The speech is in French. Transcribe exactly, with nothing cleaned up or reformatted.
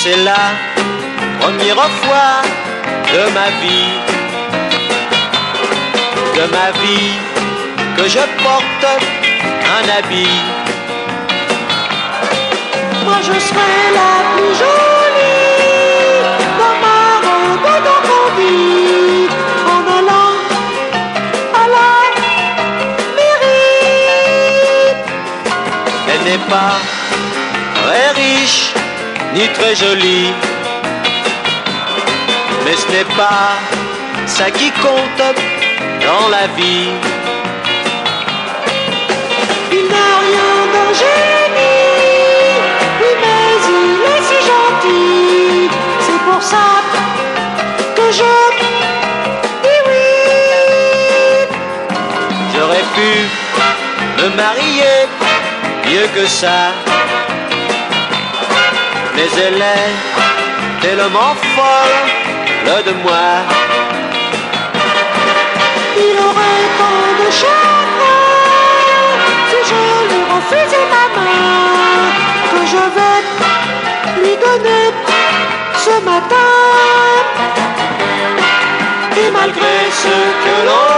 c'est la première fois de ma vie, de ma vie, que je porte un habit. Moi je serai la plus jolie dans ma robe d'enfant-vie, en allant à la mairie. Elle n'est pas très riche ni très jolie, mais ce n'est pas ça qui compte dans la vie. Il n'a rien d'un génie, oui mais il est si gentil. C'est pour ça que je dis oui. J'aurais pu me marier mieux que ça, mais elle est tellement folle de moi. Il aurait tant de chagrin si je lui refusais ma main, que je vais lui donner ce matin. Et malgré ce que l'on